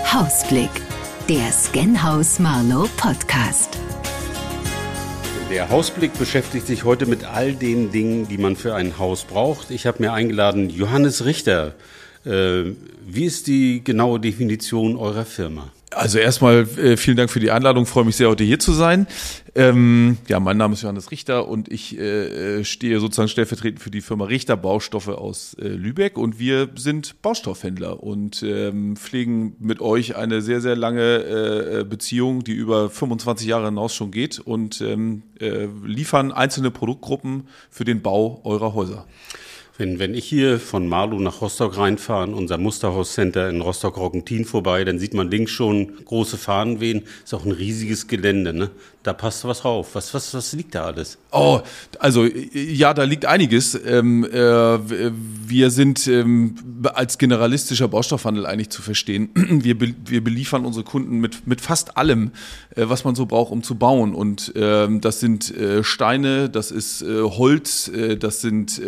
Hausblick, der Scanhaus Marlow Podcast. Der Hausblick beschäftigt sich heute mit all den Dingen, die man für ein Haus braucht. Ich habe mir eingeladen Johannes Richter. Wie ist die genaue Definition eurer Firma? Also erstmal vielen Dank für die Einladung, freue mich sehr, heute hier zu sein. Mein Name ist Johannes Richter und ich stehe sozusagen stellvertretend für die Firma Richter Baustoffe aus Lübeck und wir sind Baustofffändler und pflegen mit euch eine sehr, sehr lange Beziehung, die über 25 Jahre hinaus schon geht und liefern einzelne Produktgruppen für den Bau eurer Häuser. Wenn ich hier von Marlow nach Rostock reinfahre, unser Musterhaus-Center in Rostock-Roggentin vorbei, dann sieht man links schon große Fahnen wehen. Ist auch ein riesiges Gelände, ne? Da passt was drauf. Was liegt da alles? Oh, also ja, da liegt einiges. Wir sind als generalistischer Baustoffhandel eigentlich zu verstehen. Wir beliefern unsere Kunden mit fast allem, was man so braucht, um zu bauen. Und das sind Steine, das ist Holz, das sind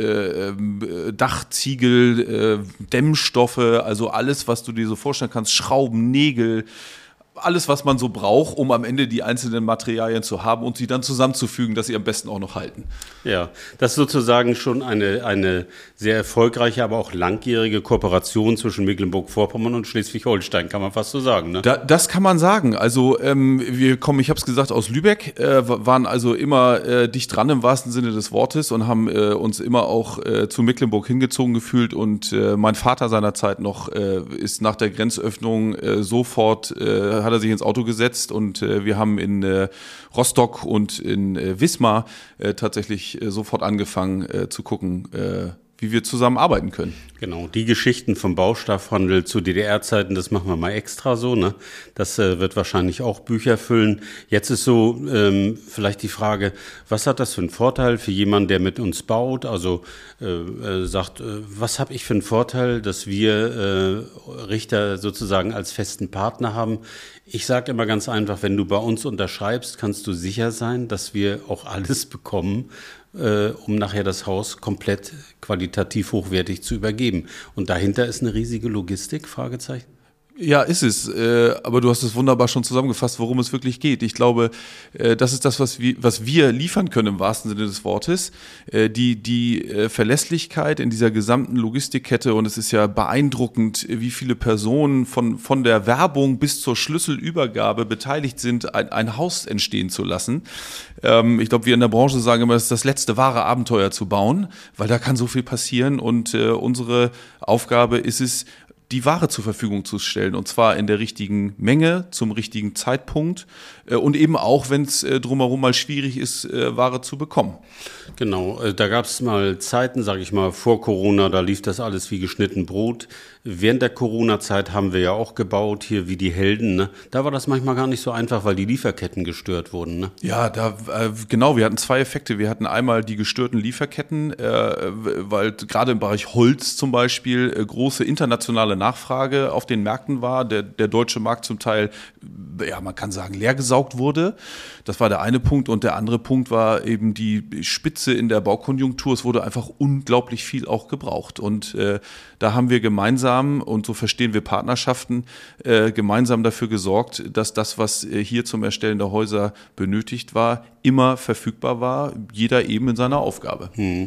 Dachziegel, Dämmstoffe, also alles, was du dir so vorstellen kannst, Schrauben, Nägel, alles, was man so braucht, um am Ende die einzelnen Materialien zu haben und sie dann zusammenzufügen, dass sie am besten auch noch halten. Ja, das ist sozusagen schon eine sehr erfolgreiche, aber auch langjährige Kooperation zwischen Mecklenburg-Vorpommern und Schleswig-Holstein, kann man fast so sagen, ne? Das kann man sagen. Also wir kommen, ich habe es gesagt, aus Lübeck, waren also immer dicht dran im wahrsten Sinne des Wortes und haben uns immer auch zu Mecklenburg hingezogen gefühlt und mein Vater seinerzeit noch ist nach der Grenzöffnung sofort hat er sich ins Auto gesetzt und wir haben in Rostock und in Wismar tatsächlich sofort angefangen zu gucken, wie wir zusammen arbeiten können. Genau, die Geschichten vom Baustoffhandel zu DDR-Zeiten, das machen wir mal extra so, ne? Das wird wahrscheinlich auch Bücher füllen. Jetzt ist so vielleicht die Frage, was hat das für einen Vorteil für jemanden, der mit uns baut? Also sagt, was habe ich für einen Vorteil, dass wir Richter sozusagen als festen Partner haben? Ich sage immer ganz einfach, wenn du bei uns unterschreibst, kannst du sicher sein, dass wir auch alles bekommen, um nachher das Haus komplett qualitativ hochwertig zu übergeben. Und dahinter ist eine riesige Logistik, Fragezeichen. Ja, ist es. Aber du hast es wunderbar schon zusammengefasst, worum es wirklich geht. Ich glaube, das ist das, was wir liefern können im wahrsten Sinne des Wortes. Die Verlässlichkeit in dieser gesamten Logistikkette. Und es ist ja beeindruckend, wie viele Personen von der Werbung bis zur Schlüsselübergabe beteiligt sind, ein Haus entstehen zu lassen. Ich glaube, wir in der Branche sagen immer, das ist das letzte wahre Abenteuer zu bauen, weil da kann so viel passieren. Und unsere Aufgabe ist es, die Ware zur Verfügung zu stellen und zwar in der richtigen Menge, zum richtigen Zeitpunkt und eben auch, wenn es drumherum mal schwierig ist, Ware zu bekommen. Genau, da gab es mal Zeiten, sage ich mal, vor Corona, da lief das alles wie geschnitten Brot. Während der Corona-Zeit haben wir ja auch gebaut, hier wie die Helden, ne? Da war das manchmal gar nicht so einfach, weil die Lieferketten gestört wurden, ne? Ja, genau, wir hatten zwei Effekte. Wir hatten einmal die gestörten Lieferketten, weil gerade im Bereich Holz zum Beispiel große internationale Nachfrage auf den Märkten war. Der deutsche Markt zum Teil, ja, man kann sagen, leergesaugt wurde. Das war der eine Punkt. Und der andere Punkt war eben die Spitze in der Baukonjunktur. Es wurde einfach unglaublich viel auch gebraucht. Und da haben wir gemeinsam, und so verstehen wir Partnerschaften, gemeinsam dafür gesorgt, dass das, was hier zum Erstellen der Häuser benötigt war, immer verfügbar war, jeder eben in seiner Aufgabe.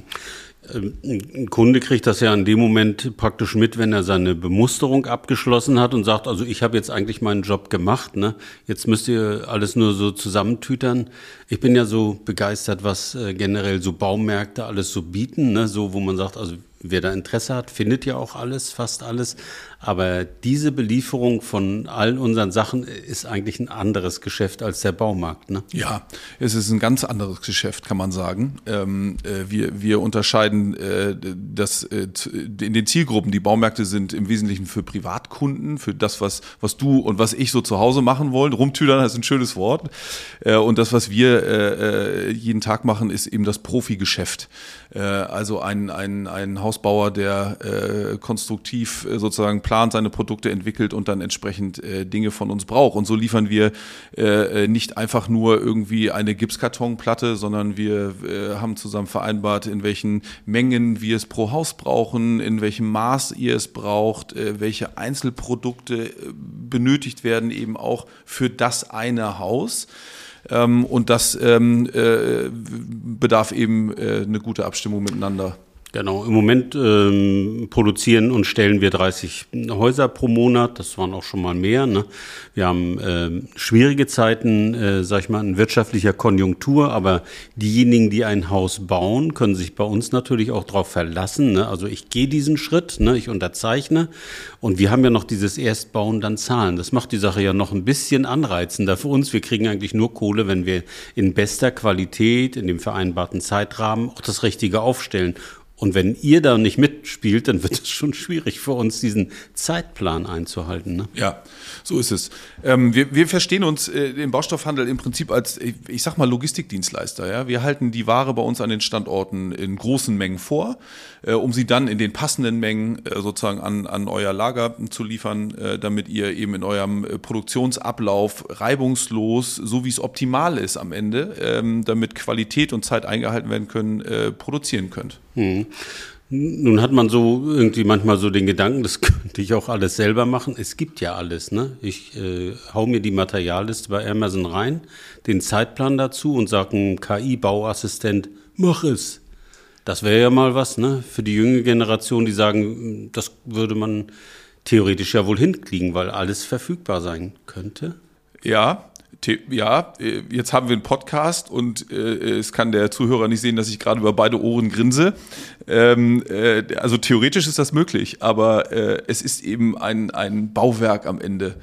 Ein Kunde kriegt das ja in dem Moment praktisch mit, wenn er seine Bemusterung abgeschlossen hat und sagt, also ich habe jetzt eigentlich meinen Job gemacht, ne? Jetzt müsst ihr alles nur so zusammentütern. Ich bin ja so begeistert, was generell so Baumärkte alles so bieten, ne? So, wo man sagt, also wer da Interesse hat, findet ja auch alles, fast alles. Aber diese Belieferung von all unseren Sachen ist eigentlich ein anderes Geschäft als der Baumarkt, ne? Ja, es ist ein ganz anderes Geschäft, kann man sagen. Wir unterscheiden das in den Zielgruppen. Die Baumärkte sind im Wesentlichen für Privatkunden, für das, was du und was ich so zu Hause machen wollen. Rumtüdern ist ein schönes Wort. Und das, was wir jeden Tag machen, ist eben das Profigeschäft. Also ein Haus Hausbauer, der konstruktiv sozusagen plant, seine Produkte entwickelt und dann entsprechend Dinge von uns braucht. Und so liefern wir nicht einfach nur irgendwie eine Gipskartonplatte, sondern wir haben zusammen vereinbart, in welchen Mengen wir es pro Haus brauchen, in welchem Maß ihr es braucht, welche Einzelprodukte benötigt werden, eben auch für das eine Haus. Und das bedarf eben eine gute Abstimmung miteinander. Genau, im Moment produzieren und stellen wir 30 Häuser pro Monat, das waren auch schon mal mehr. Ne? Wir haben schwierige Zeiten, sag ich mal, in wirtschaftlicher Konjunktur, aber diejenigen, die ein Haus bauen, können sich bei uns natürlich auch darauf verlassen. Ne? Also ich gehe diesen Schritt, ne? Ich unterzeichne und wir haben ja noch dieses Erstbauen, dann Zahlen. Das macht die Sache ja noch ein bisschen anreizender für uns. Wir kriegen eigentlich nur Kohle, wenn wir in bester Qualität, in dem vereinbarten Zeitrahmen auch das Richtige aufstellen. Und wenn ihr da nicht mitspielt, dann wird es schon schwierig für uns, diesen Zeitplan einzuhalten. Ne? Ja, so ist es. Wir verstehen uns im Baustoffhandel im Prinzip als, ich sag mal, Logistikdienstleister. Ja? Wir halten die Ware bei uns an den Standorten in großen Mengen vor, um sie dann in den passenden Mengen sozusagen an euer Lager zu liefern, damit ihr eben in eurem Produktionsablauf reibungslos, so wie es optimal ist am Ende, damit Qualität und Zeit eingehalten werden können, produzieren könnt. Nun hat man so irgendwie manchmal so den Gedanken, das könnte ich auch alles selber machen. Es gibt ja alles, ne? Ich hau mir die Materialliste bei Amazon rein, den Zeitplan dazu und sage einem KI-Bauassistent, mach es. Das wäre ja mal was, ne? Für die jüngere Generation, die sagen, das würde man theoretisch ja wohl hinkriegen, weil alles verfügbar sein könnte. Ja, jetzt haben wir einen Podcast und es kann der Zuhörer nicht sehen, dass ich gerade über beide Ohren grinse. Also theoretisch ist das möglich, aber es ist eben ein Bauwerk am Ende.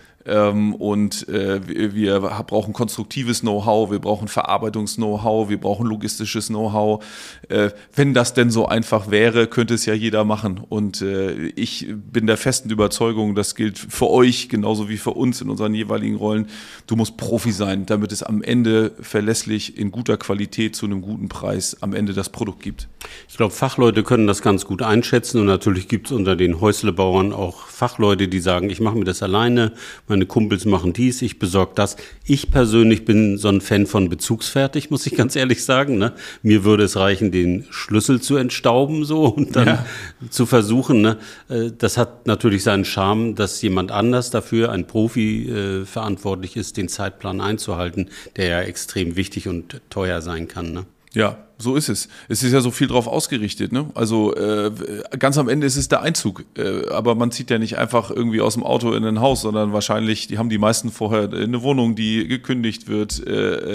Und wir brauchen konstruktives Know-how, wir brauchen Verarbeitungs-Know-how, wir brauchen logistisches Know-how. Wenn das denn so einfach wäre, könnte es ja jeder machen. Und ich bin der festen Überzeugung, das gilt für euch genauso wie für uns in unseren jeweiligen Rollen. Du musst Profi sein, damit es am Ende verlässlich in guter Qualität zu einem guten Preis am Ende das Produkt gibt. Ich glaube, Fachleute können das ganz gut einschätzen und natürlich gibt es unter den Häuslebauern auch Fachleute, die sagen, ich mache mir das alleine, meine Kumpels machen dies, ich besorge das. Ich persönlich bin so ein Fan von bezugsfertig, muss ich ganz ehrlich sagen. Ne? Mir würde es reichen, den Schlüssel zu entstauben so und dann zu versuchen. Ne? Das hat natürlich seinen Charme, dass jemand anders dafür, ein Profi, verantwortlich ist, den Zeitplan einzuhalten, der ja extrem wichtig und teuer sein kann. Ne? Ja, so ist es. Es ist ja so viel drauf ausgerichtet, ne? Also ganz am Ende ist es der Einzug. Aber man zieht ja nicht einfach irgendwie aus dem Auto in ein Haus, sondern wahrscheinlich, die haben die meisten vorher eine Wohnung, die gekündigt wird.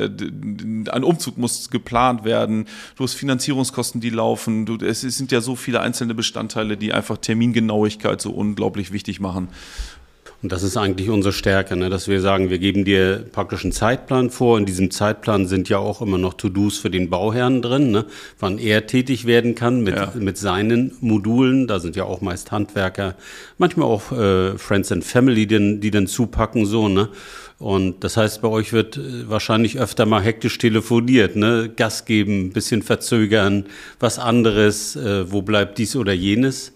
Ein Umzug muss geplant werden. Du hast Finanzierungskosten, die laufen. Es sind ja so viele einzelne Bestandteile, die einfach Termingenauigkeit so unglaublich wichtig machen. Und das ist eigentlich unsere Stärke, ne? Dass wir sagen, wir geben dir praktisch einen Zeitplan vor. In diesem Zeitplan sind ja auch immer noch To-Dos für den Bauherrn drin, ne? Wann er tätig werden kann mit seinen Modulen. Da sind ja auch meist Handwerker, manchmal auch Friends and Family, die dann zupacken, so, ne? Und das heißt, bei euch wird wahrscheinlich öfter mal hektisch telefoniert, ne? Gas geben, bisschen verzögern, was anderes, wo bleibt dies oder jenes?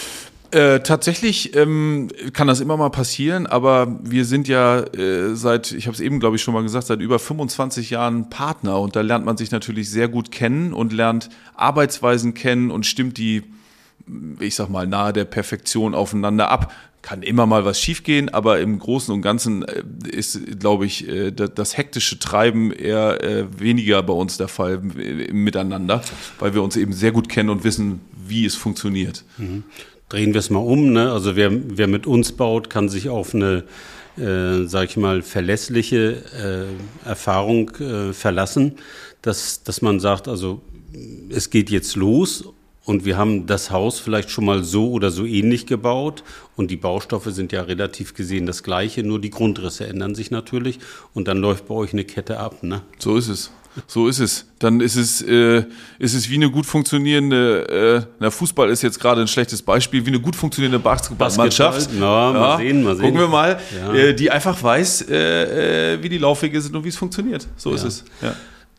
Tatsächlich kann das immer mal passieren, aber wir sind ja ich habe es eben, glaube ich, schon mal gesagt, seit über 25 Jahren Partner und da lernt man sich natürlich sehr gut kennen und lernt Arbeitsweisen kennen und stimmt die, ich sag mal, nahe der Perfektion aufeinander ab. Kann immer mal was schiefgehen, aber im Großen und Ganzen ist, glaube ich, das hektische Treiben eher weniger bei uns der Fall miteinander, weil wir uns eben sehr gut kennen und wissen, wie es funktioniert. Mhm. Drehen wir es mal um, ne? Also wer mit uns baut, kann sich auf eine, sag ich mal, verlässliche Erfahrung verlassen, dass man sagt, also es geht jetzt los und wir haben das Haus vielleicht schon mal so oder so ähnlich gebaut und die Baustoffe sind ja relativ gesehen das Gleiche, nur die Grundrisse ändern sich natürlich und dann läuft bei euch eine Kette ab, ne? So ist es. So ist es. Dann ist es wie eine gut funktionierende, Fußball ist jetzt gerade ein schlechtes Beispiel, wie eine gut funktionierende Basketballmannschaft. Mal sehen. Gucken wir mal, die einfach weiß, wie die Laufwege sind und wie es funktioniert. So ist es. Ja.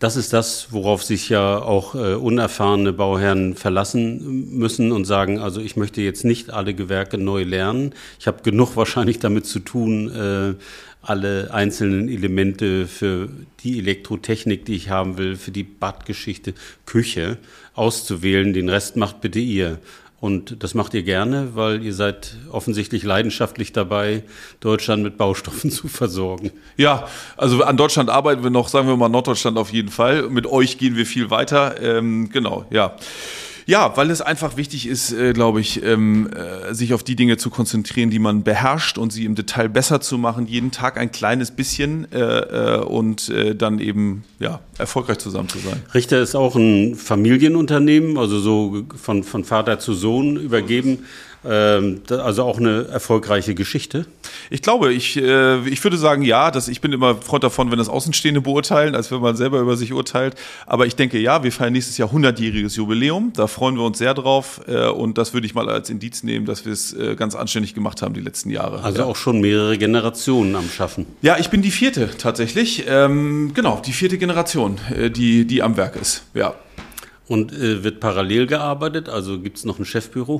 das ist das, worauf sich ja auch unerfahrene Bauherren verlassen müssen und sagen, also ich möchte jetzt nicht alle Gewerke neu lernen. Ich habe genug wahrscheinlich damit zu tun, alle einzelnen Elemente für die Elektrotechnik, die ich haben will, für die Badgeschichte, Küche auszuwählen. Den Rest macht bitte ihr. Und das macht ihr gerne, weil ihr seid offensichtlich leidenschaftlich dabei, Deutschland mit Baustoffen zu versorgen. Ja, also an Deutschland arbeiten wir noch, sagen wir mal Norddeutschland auf jeden Fall. Mit euch gehen wir viel weiter. Genau, ja. Ja, weil es einfach wichtig ist, glaube ich, sich auf die Dinge zu konzentrieren, die man beherrscht und sie im Detail besser zu machen, jeden Tag ein kleines bisschen und dann eben ja, erfolgreich zusammen zu sein. Richter ist auch ein Familienunternehmen, also so von Vater zu Sohn übergeben. Also auch eine erfolgreiche Geschichte? Ich glaube, ich würde sagen, ja, ich bin immer Freund davon, wenn das Außenstehende beurteilen, als wenn man selber über sich urteilt. Aber ich denke, ja, wir feiern nächstes Jahr 100-jähriges Jubiläum. Da freuen wir uns sehr drauf. Und das würde ich mal als Indiz nehmen, dass wir es ganz anständig gemacht haben die letzten Jahre. Also ja. Auch schon mehrere Generationen am Schaffen. Ja, ich bin die 4. tatsächlich. Genau, die 4. Generation, die am Werk ist. Ja. Und wird parallel gearbeitet? Also gibt es noch ein Chefbüro?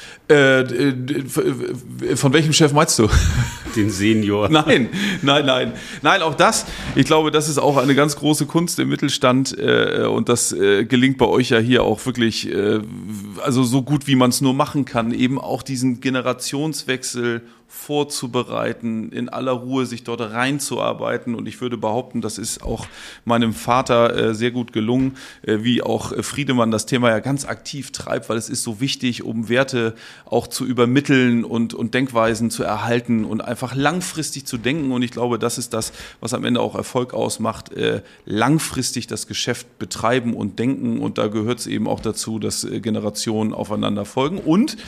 Von welchem Chef meinst du? Den Senior. Nein, auch das. Ich glaube, das ist auch eine ganz große Kunst im Mittelstand und das gelingt bei euch ja hier auch wirklich, also so gut wie man es nur machen kann, eben auch diesen Generationswechsel vorzubereiten, in aller Ruhe sich dort reinzuarbeiten und ich würde behaupten, das ist auch meinem Vater sehr gut gelungen, wie auch Friedemann das Thema ja ganz aktiv treibt, weil es ist so wichtig, um Werte auch zu übermitteln und Denkweisen zu erhalten und einfach langfristig zu denken und ich glaube, das ist das, was am Ende auch Erfolg ausmacht, langfristig das Geschäft betreiben und denken und da gehört es eben auch dazu, dass Generationen aufeinander folgen und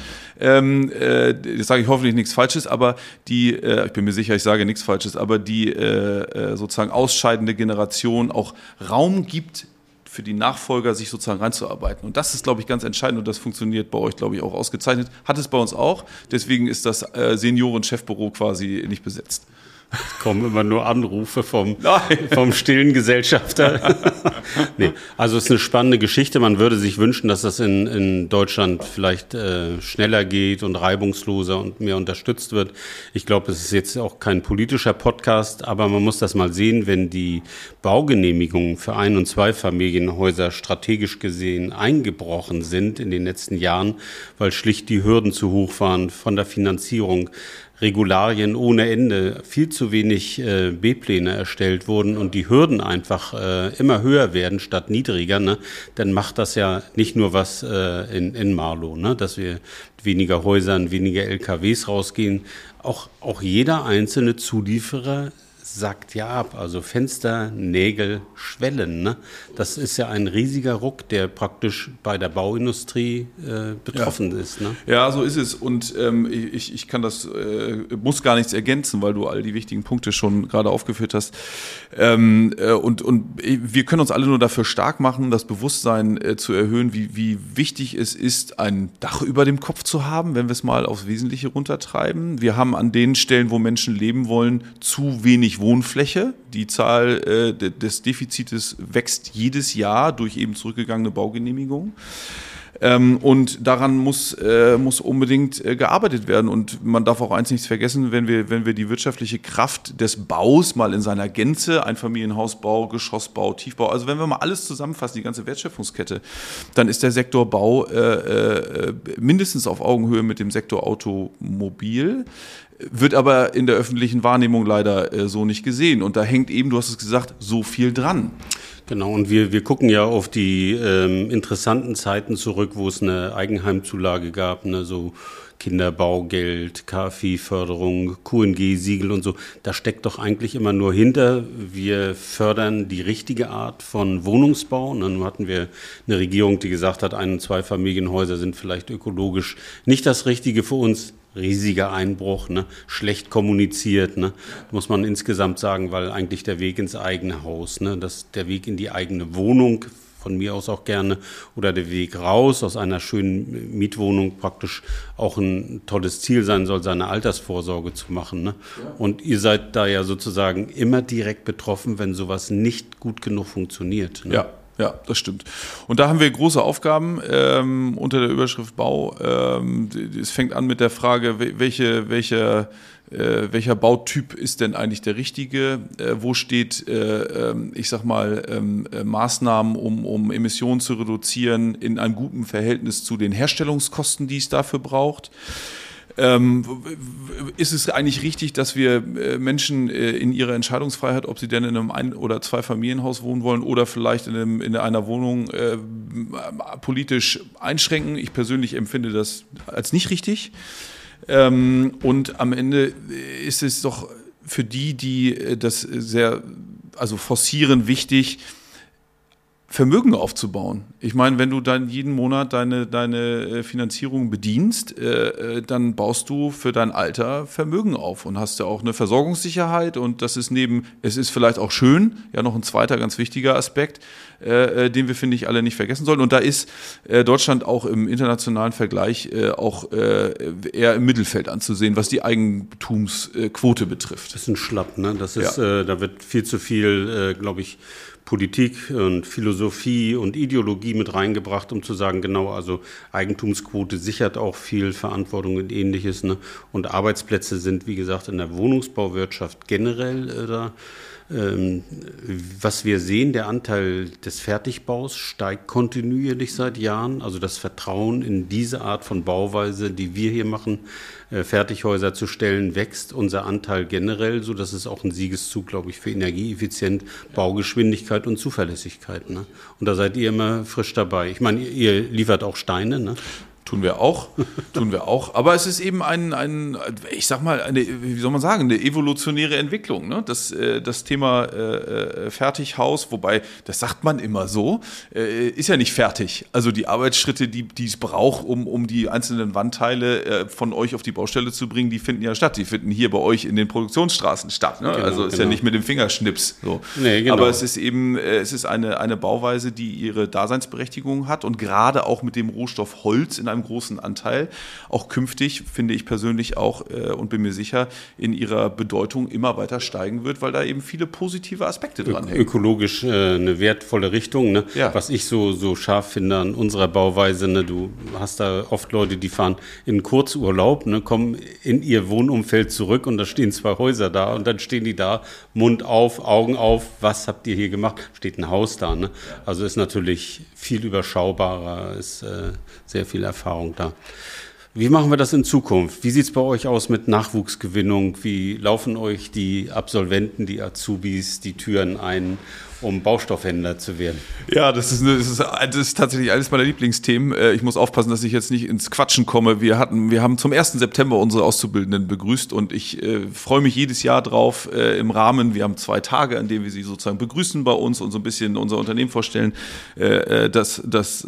jetzt sage ich hoffentlich nichts Falsches, aber ich bin mir sicher, ich sage nichts Falsches, aber die sozusagen ausscheidende Generation auch Raum gibt, für die Nachfolger sich sozusagen reinzuarbeiten. Und das ist, glaube ich, ganz entscheidend und das funktioniert bei euch, glaube ich, auch ausgezeichnet. Hat es bei uns auch, deswegen ist das Senioren-Chefbüro quasi nicht besetzt. Es kommen immer nur Anrufe vom stillen Gesellschafter. Nee, also es ist eine spannende Geschichte. Man würde sich wünschen, dass das in Deutschland vielleicht schneller geht und reibungsloser und mehr unterstützt wird. Ich glaube, es ist jetzt auch kein politischer Podcast, aber man muss das mal sehen, wenn die Baugenehmigungen für Ein- und Zweifamilienhäuser strategisch gesehen eingebrochen sind in den letzten Jahren, weil schlicht die Hürden zu hoch waren von der Finanzierung, Regularien ohne Ende, viel zu wenig B-Pläne erstellt wurden und die Hürden einfach immer höher werden statt niedriger, ne? Dann macht das ja nicht nur was in Marlow, ne? Dass wir weniger Häusern, weniger LKWs rausgehen. Auch jeder einzelne Zulieferer sackt ja ab, also Fenster, Nägel, Schwellen, ne? Das ist ja ein riesiger Ruck, der praktisch bei der Bauindustrie betroffen ist, ne? Ja, so ist es und ich kann das, muss gar nichts ergänzen, weil du all die wichtigen Punkte schon gerade aufgeführt hast und wir können uns alle nur dafür stark machen, das Bewusstsein zu erhöhen, wie wichtig es ist, ein Dach über dem Kopf zu haben, wenn wir es mal aufs Wesentliche runtertreiben. Wir haben an den Stellen, wo Menschen leben wollen, zu wenig Wohnfläche. Die Zahl des Defizites wächst jedes Jahr durch eben zurückgegangene Baugenehmigungen. Und daran muss unbedingt gearbeitet werden. Und man darf auch eins nicht vergessen, wenn wir die wirtschaftliche Kraft des Baus mal in seiner Gänze, Einfamilienhausbau, Geschossbau, Tiefbau, also wenn wir mal alles zusammenfassen, die ganze Wertschöpfungskette, dann ist der Sektor Bau mindestens auf Augenhöhe mit dem Sektor Automobil. Wird aber in der öffentlichen Wahrnehmung leider so nicht gesehen. Und da hängt eben, du hast es gesagt, so viel dran. Genau, und wir gucken ja auf die interessanten Zeiten zurück, wo es eine Eigenheimzulage gab, ne, so Kinderbaugeld, KfW-Förderung, QNG-Siegel und so. Da steckt doch eigentlich immer nur hinter, wir fördern die richtige Art von Wohnungsbau. Und dann hatten wir eine Regierung, die gesagt hat, Ein- und Zweifamilienhäuser sind vielleicht ökologisch nicht das Richtige für uns. Riesiger Einbruch, ne? Schlecht kommuniziert, ne? Muss man insgesamt sagen, weil eigentlich der Weg ins eigene Haus, ne? Der Weg in die eigene Wohnung von mir aus auch gerne, oder der Weg raus aus einer schönen Mietwohnung praktisch auch ein tolles Ziel sein soll, seine Altersvorsorge zu machen. Ne? Ja. Und ihr seid da ja sozusagen immer direkt betroffen, wenn sowas nicht gut genug funktioniert. Ne? Ja, das stimmt. Und da haben wir große Aufgaben unter der Überschrift Bau. Es fängt an mit der Frage, welcher Bautyp ist denn eigentlich der richtige? Wo steht, Maßnahmen, um Emissionen zu reduzieren, in einem guten Verhältnis zu den Herstellungskosten, die es dafür braucht? Ist es eigentlich richtig, dass wir Menschen in ihrer Entscheidungsfreiheit, ob sie denn in einem Ein- oder Zweifamilienhaus wohnen wollen oder vielleicht in einer Wohnung politisch einschränken? Ich persönlich empfinde das als nicht richtig. Und am Ende ist es doch für die das forcieren, wichtig, Vermögen aufzubauen. Ich meine, wenn du dann jeden Monat deine Finanzierung bedienst, dann baust du für dein Alter Vermögen auf und hast ja auch eine Versorgungssicherheit, und das ist es ist vielleicht auch schön, ja, noch ein zweiter ganz wichtiger Aspekt, den wir, finde ich, alle nicht vergessen sollten. Und da ist Deutschland auch im internationalen Vergleich auch eher im Mittelfeld anzusehen, was die Eigentumsquote betrifft. Das ist ein Schlapp, ne? Das ist, da wird viel zu viel, glaube ich, Politik und Philosophie und Ideologie mit reingebracht, um zu sagen, genau, also Eigentumsquote sichert auch viel Verantwortung und Ähnliches. Ne? Und Arbeitsplätze sind, wie gesagt, in der Wohnungsbauwirtschaft generell da. Was wir sehen, der Anteil des Fertigbaus steigt kontinuierlich seit Jahren. Also das Vertrauen in diese Art von Bauweise, die wir hier machen, Fertighäuser zu stellen, wächst. Unser Anteil generell, so dass es auch ein Siegeszug, glaube ich, für Energieeffizienz, Baugeschwindigkeit und Zuverlässigkeit. Ne? Und da seid ihr immer frisch dabei. Ich meine, ihr liefert auch Steine, ne? Tun wir auch. Aber es ist eben eine evolutionäre Entwicklung. Ne? Das Thema Fertighaus, wobei, das sagt man immer so, ist ja nicht fertig. Also die Arbeitsschritte, die es braucht, um die einzelnen Wandteile von euch auf die Baustelle zu bringen, die finden ja statt. Die finden hier bei euch in den Produktionsstraßen statt. Ne? Genau, ist ja nicht mit dem Fingerschnips. So. Nee, genau. Aber es ist eben, eine Bauweise, die ihre Daseinsberechtigung hat, und gerade auch mit dem Rohstoff Holz in einem großen Anteil auch künftig, finde ich persönlich auch und bin mir sicher, in ihrer Bedeutung immer weiter steigen wird, weil da eben viele positive Aspekte dran hängen. Ökologisch eine wertvolle Richtung, ne? Ja. Was ich so scharf finde an unserer Bauweise, ne? Du hast da oft Leute, die fahren in Kurzurlaub, ne? Kommen in ihr Wohnumfeld zurück, und da stehen 2 Häuser da, und dann stehen die da, Mund auf, Augen auf, was habt ihr hier gemacht? Steht ein Haus da, ne? Also ist natürlich viel überschaubarer, ist sehr viel Erfahrung da. Wie machen wir das in Zukunft? Wie sieht es bei euch aus mit Nachwuchsgewinnung? Wie laufen euch die Absolventen, die Azubis, die Türen ein, um Baustoffhändler zu werden? Ja, das ist tatsächlich eines meiner Lieblingsthemen. Ich muss aufpassen, dass ich jetzt nicht ins Quatschen komme. Wir haben zum 1. September unsere Auszubildenden begrüßt, und ich freue mich jedes Jahr drauf im Rahmen. Wir haben 2 Tage, an denen wir sie sozusagen begrüßen bei uns und so ein bisschen unser Unternehmen vorstellen, das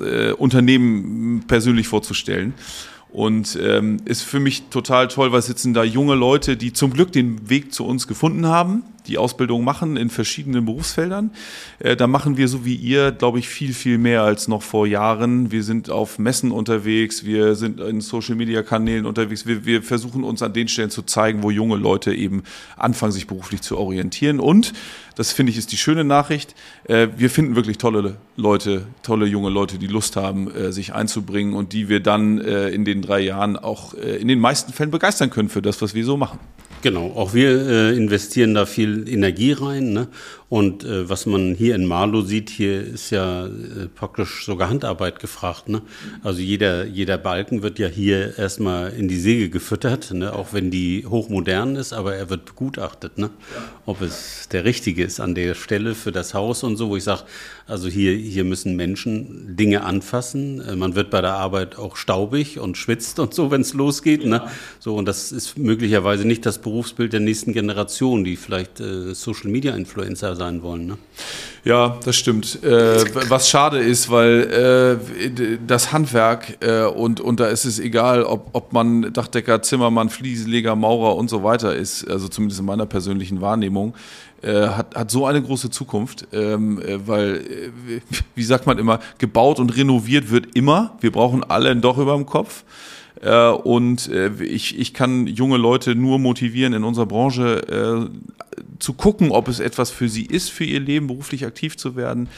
Unternehmen persönlich vorzustellen. Und ist für mich total toll, weil sitzen da junge Leute, die zum Glück den Weg zu uns gefunden haben, die Ausbildung machen in verschiedenen Berufsfeldern. Da machen wir, so wie ihr, glaube ich, viel, viel mehr als noch vor Jahren. Wir sind auf Messen unterwegs, wir sind in Social-Media-Kanälen unterwegs. Wir versuchen uns an den Stellen zu zeigen, wo junge Leute eben anfangen, sich beruflich zu orientieren. Und, das finde ich ist die schöne Nachricht, wir finden wirklich tolle junge Leute, die Lust haben, sich einzubringen, und die wir dann in den 3 Jahren auch in den meisten Fällen begeistern können für das, was wir so machen. Genau, auch wir investieren da viel Energie rein, ne? Und was man hier in Marlow sieht, hier ist ja praktisch sogar Handarbeit gefragt, ne? Also jeder Balken wird ja hier erstmal in die Säge gefüttert, ne? Auch wenn die hochmodern ist, aber er wird begutachtet, ne? Ob es der richtige ist an der Stelle für das Haus und so, wo ich sage, also hier müssen Menschen Dinge anfassen. Man wird bei der Arbeit auch staubig und schwitzt und so, wenn es losgeht, ne? So, und das ist möglicherweise nicht das Berufsbild der nächsten Generation, die vielleicht Social-Media-Influencer sein wollen. Ne? Ja, das stimmt. Was schade ist, weil das Handwerk und da ist es egal, ob man Dachdecker, Zimmermann, Fliesenleger, Maurer und so weiter ist, also zumindest in meiner persönlichen Wahrnehmung, hat so eine große Zukunft, weil, wie sagt man immer, gebaut und renoviert wird immer. Wir brauchen alle ein Dach über dem Kopf. Und ich kann junge Leute nur motivieren, in unserer Branche zu gucken, ob es etwas für sie ist, für ihr Leben beruflich aktiv zu werden.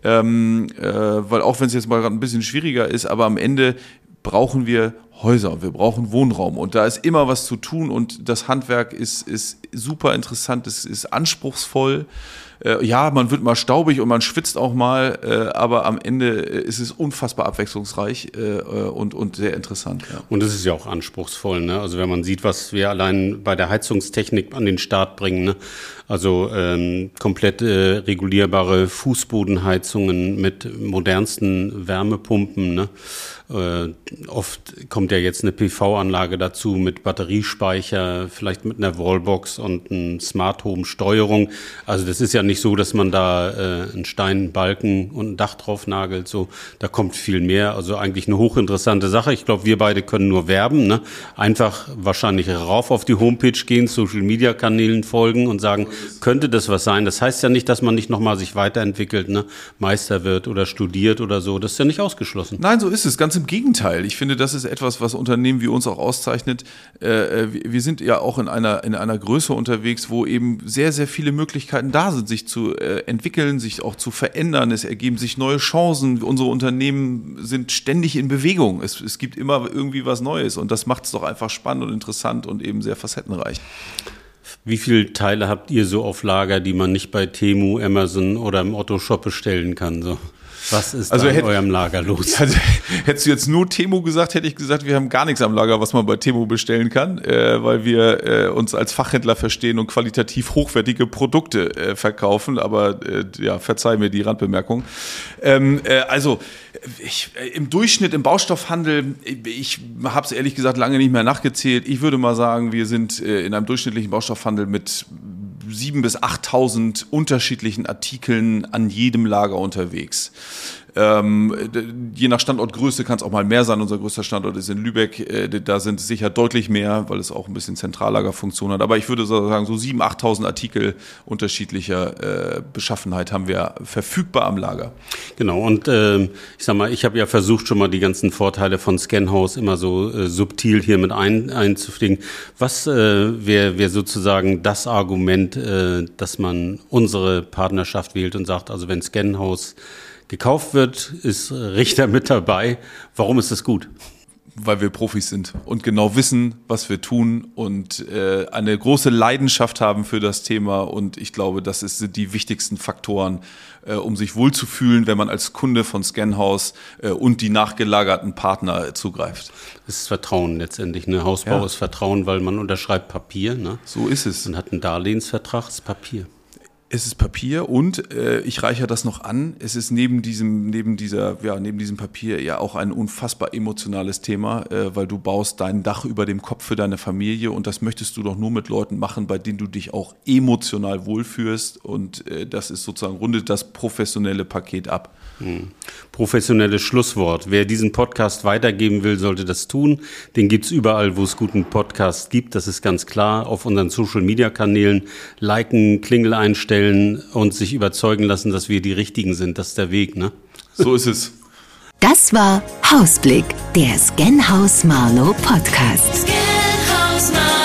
Weil auch wenn es jetzt mal gerade ein bisschen schwieriger ist, aber am Ende brauchen wir Häuser, wir brauchen Wohnraum und da ist immer was zu tun und das Handwerk ist super interessant, es ist anspruchsvoll. Ja, man wird mal staubig und man schwitzt auch mal, aber am Ende ist es unfassbar abwechslungsreich und sehr interessant. Ja. Und es ist ja auch anspruchsvoll, ne? Also wenn man sieht, was wir allein bei der Heizungstechnik an den Start bringen, ne? Also komplett regulierbare Fußbodenheizungen mit modernsten Wärmepumpen, ne? Oft kommt ja jetzt eine PV-Anlage dazu mit Batteriespeicher, vielleicht mit einer Wallbox und einer Smart Home Steuerung. Also das ist ja nicht so, dass man da einen Stein, Balken und ein Dach drauf nagelt. So, da kommt viel mehr. Also eigentlich eine hochinteressante Sache. Ich glaube, wir beide können nur werben. Ne? Einfach wahrscheinlich rauf auf die Homepage gehen, Social-Media-Kanälen folgen und sagen, könnte das was sein? Das heißt ja nicht, dass man nicht nochmal sich weiterentwickelt, ne? Meister wird oder studiert oder so. Das ist ja nicht ausgeschlossen. Nein, so ist es. Ganz im Gegenteil. Ich finde, das ist etwas, was Unternehmen wie uns auch auszeichnet. Wir sind ja auch in einer Größe unterwegs, wo eben sehr, sehr viele Möglichkeiten da sind, sich zu entwickeln, sich auch zu verändern. Es ergeben sich neue Chancen. Unsere Unternehmen sind ständig in Bewegung. Es gibt immer irgendwie was Neues und das macht es doch einfach spannend und interessant und eben sehr facettenreich. Wie viele Teile habt ihr so auf Lager, die man nicht bei Temu, Amazon oder im Otto-Shop bestellen kann? So? Was ist da in eurem Lager los? Also, hättest du jetzt nur Temu gesagt, hätte ich gesagt, wir haben gar nichts am Lager, was man bei Temu bestellen kann, weil wir uns als Fachhändler verstehen und qualitativ hochwertige Produkte verkaufen. Aber ja, verzeih mir die Randbemerkung. Im Durchschnitt im Baustoffhandel, ich habe es ehrlich gesagt lange nicht mehr nachgezählt. Ich würde mal sagen, wir sind in einem durchschnittlichen Baustoffhandel mit 7.000 bis 8.000 unterschiedlichen Artikeln an jedem Lager unterwegs. Je nach Standortgröße kann es auch mal mehr sein. Unser größter Standort ist in Lübeck. Da sind es sicher deutlich mehr, weil es auch ein bisschen Zentrallagerfunktion hat. Aber ich würde sagen, so 7.000, 8.000 Artikel unterschiedlicher Beschaffenheit haben wir verfügbar am Lager. Genau. Und ich sag mal, ich habe ja versucht, schon mal die ganzen Vorteile von Scanhouse immer so subtil hier mit einzufliegen. Was wäre sozusagen das Argument, dass man unsere Partnerschaft wählt und sagt, also wenn Scanhouse gekauft wird, ist Richter mit dabei. Warum ist das gut? Weil wir Profis sind und genau wissen, was wir tun und eine große Leidenschaft haben für das Thema. Und ich glaube, das sind die wichtigsten Faktoren, um sich wohlzufühlen, wenn man als Kunde von Scanhouse und die nachgelagerten Partner zugreift. Das ist Vertrauen letztendlich. Ne? Hausbau ist Vertrauen, weil man unterschreibt Papier. Ne? So ist es. Man hat einen Darlehensvertrag, das ist Papier. Es ist Papier und ich reichere das noch an. Es ist neben diesem Papier ja auch ein unfassbar emotionales Thema, weil du baust dein Dach über dem Kopf für deine Familie und das möchtest du doch nur mit Leuten machen, bei denen du dich auch emotional wohlfühlst und das ist sozusagen rundet das professionelle Paket ab. Professionelles Schlusswort. Wer diesen Podcast weitergeben will, sollte das tun. Den gibt's überall, wo es guten Podcasts gibt. Das ist ganz klar. Auf unseren Social-Media-Kanälen liken, Klingel einstellen und sich überzeugen lassen, dass wir die Richtigen sind. Das ist der Weg, ne? So ist es. Das war Hausblick, der Scanhouse Marlow Podcast. Scanhouse Marlow.